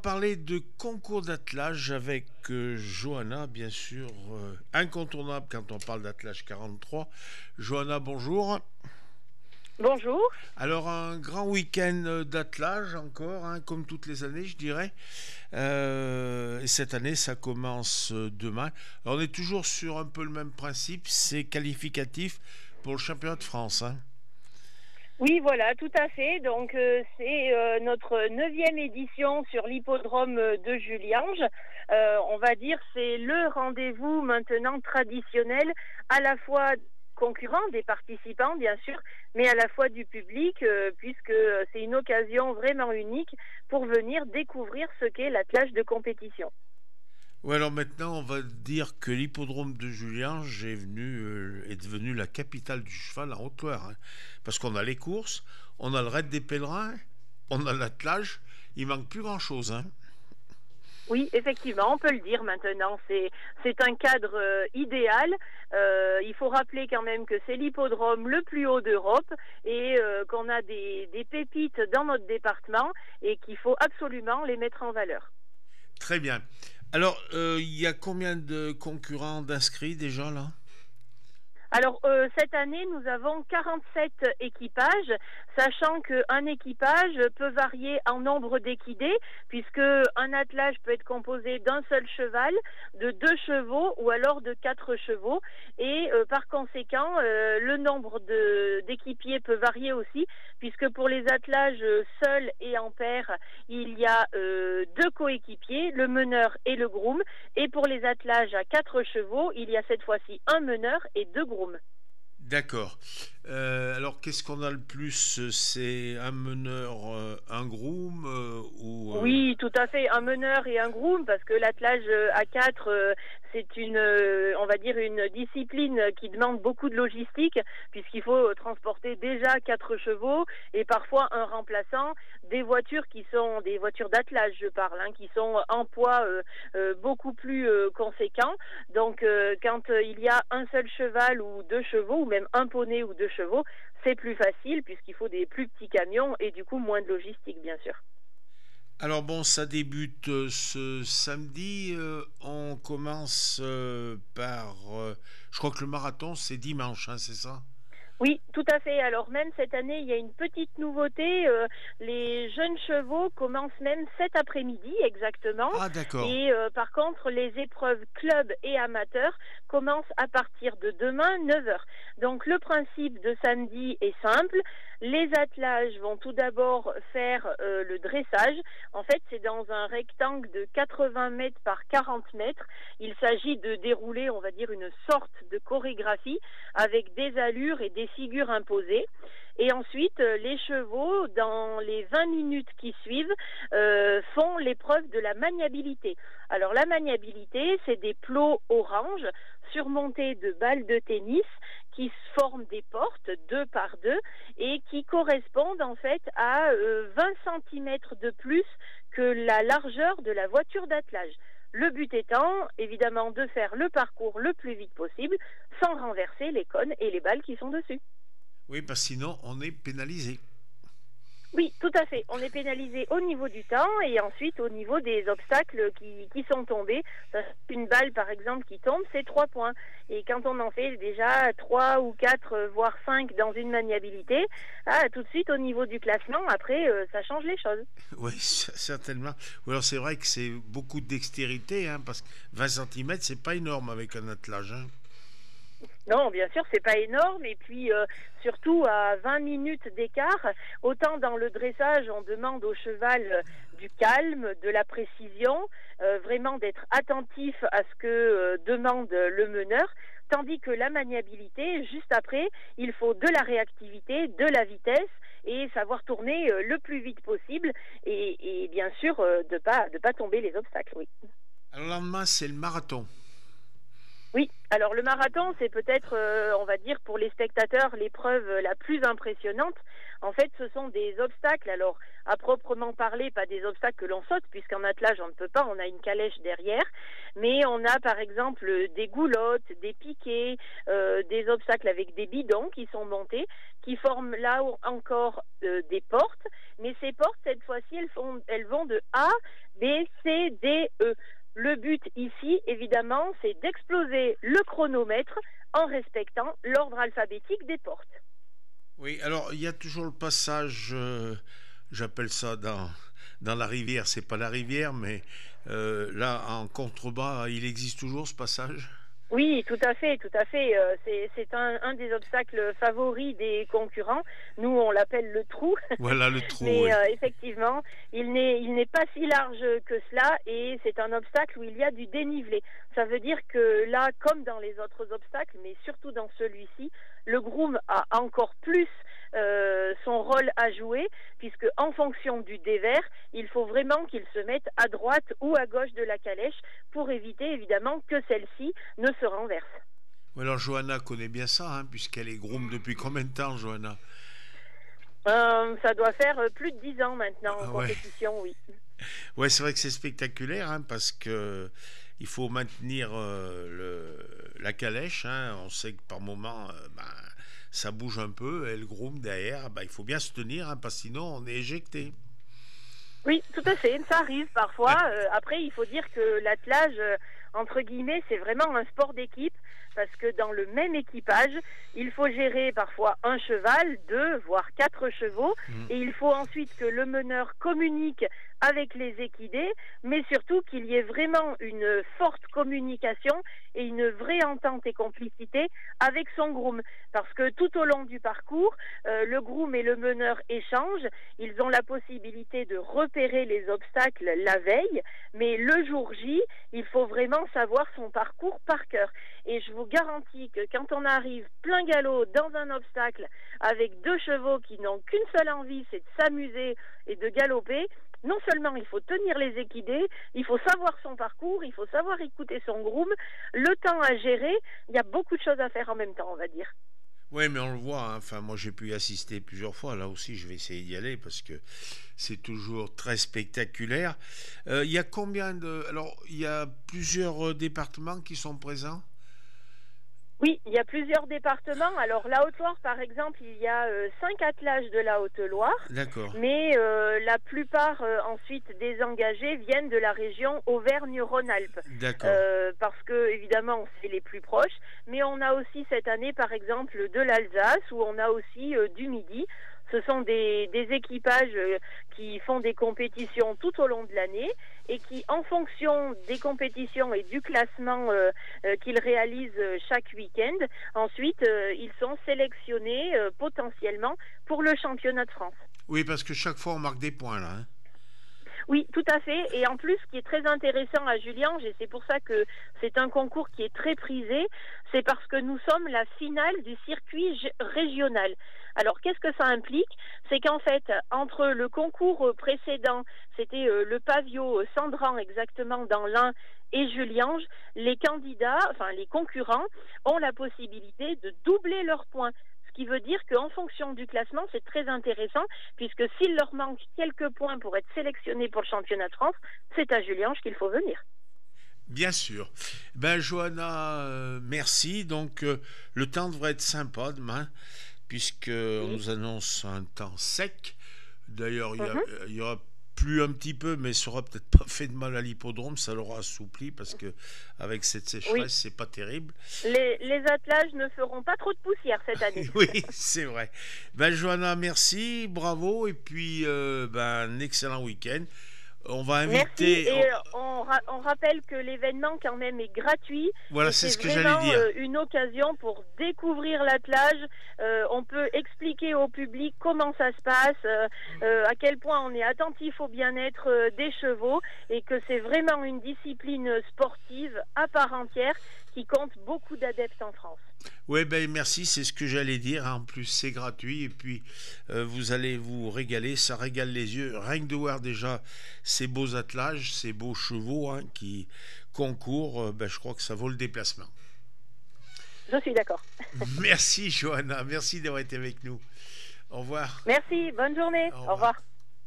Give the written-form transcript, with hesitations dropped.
parler de concours d'attelage avec Johanna, bien sûr, incontournable quand on parle d'attelage 43. Johanna, bonjour. Bonjour. Alors, un grand week-end d'attelage encore, hein, comme toutes les années, je dirais. Et cette année, ça commence demain. Alors, on est toujours sur un peu le même principe, c'est qualificatif pour le championnat de France, hein. Oui, voilà, tout à fait. Donc, c'est notre 9e édition sur l'hippodrome de Juliange. On va dire c'est le rendez-vous maintenant traditionnel, à la fois concurrents, des participants bien sûr, mais à la fois du public, puisque c'est une occasion vraiment unique pour venir découvrir ce qu'est l'attelage de compétition. Ouais, alors maintenant, on va dire que l'hippodrome de Juliange est devenu la capitale du cheval en Haute-Loire, hein. Parce qu'on a les courses, on a le raid des pèlerins, on a l'attelage, il manque plus grand-chose, hein. Oui, effectivement, on peut le dire maintenant. C'est un cadre idéal. Il faut rappeler quand même que c'est l'hippodrome le plus haut d'Europe et qu'on a des pépites dans notre département et qu'il faut absolument les mettre en valeur. Très bien. Alors, il y a combien de concurrents d'inscrits déjà là? Alors, cette année, nous avons 47 équipages, sachant qu'un équipage peut varier en nombre d'équidés, puisque un attelage peut être composé d'un seul cheval, de 2 chevaux ou alors de 4 chevaux. Et par conséquent, le nombre d'équipiers peut varier aussi, puisque pour les attelages seuls et en paire, il y a 2 coéquipiers, le meneur et le groom. Et pour les attelages à 4 chevaux, il y a cette fois-ci un meneur et 2 grooms. D'accord. Alors, qu'est-ce qu'on a le plus? C'est un meneur, un groom Oui, tout à fait, un meneur et un groom, parce que l'attelage à 4, c'est on va dire une discipline qui demande beaucoup de logistique, puisqu'il faut transporter déjà 4 chevaux et parfois un remplaçant, des voitures qui sont des voitures d'attelage, je parle, hein, qui sont en poids beaucoup plus conséquent. Donc, quand il y a un seul cheval ou 2 chevaux, ou même un poney ou 2 chevaux, c'est plus facile puisqu'il faut des plus petits camions et du coup moins de logistique, bien sûr. Alors bon, ça débute ce samedi. On commence je crois que le marathon c'est dimanche, hein, c'est ça? Oui, tout à fait. Alors même cette année, il y a une petite nouveauté. Les jeunes chevaux commencent même cet après-midi exactement. Ah d'accord. Et par contre, les épreuves club et amateurs commencent à partir de demain 9 heures. Donc le principe de samedi est simple. Les attelages vont tout d'abord faire le dressage. En fait, c'est dans un rectangle de 80 mètres par 40 mètres. Il s'agit de dérouler, on va dire, une sorte de chorégraphie avec des allures et des figures imposées. Et ensuite, les chevaux, dans les 20 minutes qui suivent, font l'épreuve de la maniabilité. Alors la maniabilité, c'est des plots orange surmontés de balles de tennis qui forment des portes 2 par 2 et qui correspondent en fait à 20 centimètres de plus que la largeur de la voiture d'attelage. Le but étant, évidemment, de faire le parcours le plus vite possible sans renverser les cônes et les balles qui sont dessus. Oui, parce que sinon on est pénalisé. Oui, tout à fait. On est pénalisé au niveau du temps et ensuite au niveau des obstacles qui sont tombés. Une balle, par exemple, qui tombe, c'est 3 points. Et quand on en fait déjà 3 ou 4, voire 5 dans une maniabilité, tout de suite au niveau du classement, après, ça change les choses. Oui, certainement. Ou alors c'est vrai que c'est beaucoup de dextérité, hein, parce que 20 centimètres c'est pas énorme avec un attelage, hein. Non, bien sûr, c'est pas énorme. Et puis, surtout à 20 minutes d'écart, autant dans le dressage, on demande au cheval du calme, de la précision, vraiment d'être attentif à ce que demande le meneur. Tandis que la maniabilité, juste après, il faut de la réactivité, de la vitesse et savoir tourner le plus vite possible et bien sûr de pas tomber les obstacles. Oui. Alors le lendemain c'est le marathon. Oui, alors le marathon, c'est peut-être, on va dire, pour les spectateurs, l'épreuve la plus impressionnante. En fait, ce sont des obstacles, alors à proprement parler, pas des obstacles que l'on saute, puisqu'en attelage on ne peut pas, on a une calèche derrière, mais on a par exemple des goulottes, des piquets, des obstacles avec des bidons qui sont montés, qui forment là encore des portes, mais ces portes, cette fois-ci, elles vont de A, B, C, D, E. Le but ici, évidemment, c'est d'exploser le chronomètre en respectant l'ordre alphabétique des portes. Oui, alors il y a toujours le passage, j'appelle ça dans la rivière, c'est pas la rivière, mais là en contrebas, il existe toujours ce passage. Oui, tout à fait, tout à fait. C'est un des obstacles favoris des concurrents. Nous, on l'appelle le trou. Voilà le trou, Mais oui. effectivement, il n'est pas si large que cela et c'est un obstacle où il y a du dénivelé. Ça veut dire que là, comme dans les autres obstacles, mais surtout dans celui-ci, le groom a encore plus son rôle à jouer, puisque en fonction du dévers, il faut vraiment qu'il se mette à droite ou à gauche de la calèche pour éviter évidemment que celle-ci ne se renverse. Ou alors Johanna connaît bien ça, hein, puisqu'elle est groom depuis combien de temps, Johanna? Ça doit faire plus de 10 ans maintenant en Ah ouais. compétition, oui. Ouais, c'est vrai que c'est spectaculaire, hein, parce que il faut maintenir la calèche, hein. On sait que par moment, ça bouge un peu, et le groom derrière, il faut bien se tenir, hein, parce que sinon on est éjecté. Oui, tout à fait, ça arrive parfois. Après, il faut dire que l'attelage, entre guillemets, c'est vraiment un sport d'équipe, parce que dans le même équipage, il faut gérer parfois un cheval, 2, voire 4 chevaux, Mm. et il faut ensuite que le meneur communique avec les équidés, mais surtout qu'il y ait vraiment une forte communication et une vraie entente et complicité avec son groom. Parce que tout au long du parcours, le groom et le meneur échangent, ils ont la possibilité de repérer les obstacles la veille, mais le jour J, il faut vraiment savoir son parcours par cœur. Et je vous garantis que quand on arrive plein galop dans un obstacle avec 2 chevaux qui n'ont qu'une seule envie, c'est de s'amuser et de galoper, non seulement il faut tenir les équidés, il faut savoir son parcours, il faut savoir écouter son groom, le temps à gérer, il y a beaucoup de choses à faire en même temps, on va dire. Oui, mais on le voit, hein. Enfin, moi j'ai pu y assister plusieurs fois. Là aussi, je vais essayer d'y aller parce que c'est toujours très spectaculaire. Il y a combien de... Alors, il y a plusieurs départements qui sont présents? Oui, il y a plusieurs départements. Alors, la Haute-Loire, par exemple, il y a 5 attelages de la Haute-Loire, D'accord, mais la plupart ensuite des engagés viennent de la région Auvergne-Rhône-Alpes, d'accord. parce que, évidemment, c'est les plus proches, mais on a aussi cette année, par exemple, de l'Alsace, où on a aussi du Midi. Ce sont des équipages qui font des compétitions tout au long de l'année et qui, en fonction des compétitions et du classement qu'ils réalisent chaque week-end, ensuite, ils sont sélectionnés potentiellement pour le championnat de France. Oui, parce que chaque fois on marque des points là, hein. Oui, tout à fait. Et en plus, ce qui est très intéressant à Juliange, et c'est pour ça que c'est un concours qui est très prisé, c'est parce que nous sommes la finale du circuit régional. Alors, qu'est-ce que ça implique? C'est qu'en fait, entre le concours précédent, c'était le Pavio Sandran exactement dans l'Ain et Juliange, les candidats, enfin les concurrents, ont la possibilité de doubler leurs points. Ce qui veut dire qu'en fonction du classement, c'est très intéressant, puisque s'il leur manque quelques points pour être sélectionnés pour le championnat de France, c'est à Juliange qu'il faut venir. Bien sûr. Ben, Johanna, merci. Donc, le temps devrait être sympa demain, puisque on Oui. nous annonce un temps sec. D'ailleurs, Mhm. il y aura plu un petit peu, mais ça aura peut-être pas fait de mal à l'hippodrome, ça l'aura assoupli, parce que avec cette Oui. sécheresse, c'est pas terrible. Les attelages ne feront pas trop de poussière cette année. Oui, c'est vrai. Ben, Johanna, merci, bravo, et puis un excellent week-end. On va Merci inviter. et on rappelle que l'événement quand même est gratuit Voilà, et c'est c'est ce que j'allais vraiment dire. une occasion pour découvrir l'attelage. On peut expliquer au public comment ça se passe, à quel point on est attentif au bien-être des chevaux et que c'est vraiment une discipline sportive à part entière qui compte beaucoup d'adeptes en France. Oui, ben merci, c'est ce que j'allais dire. En plus, c'est gratuit et puis vous allez vous régaler, ça régale les yeux. Rien que de voir déjà ces beaux attelages, ces beaux chevaux, hein, qui concourent, je crois que ça vaut le déplacement. Je suis d'accord. Merci Johanna, merci d'avoir été avec nous. Au revoir. Merci, bonne journée. Au Au revoir. revoir.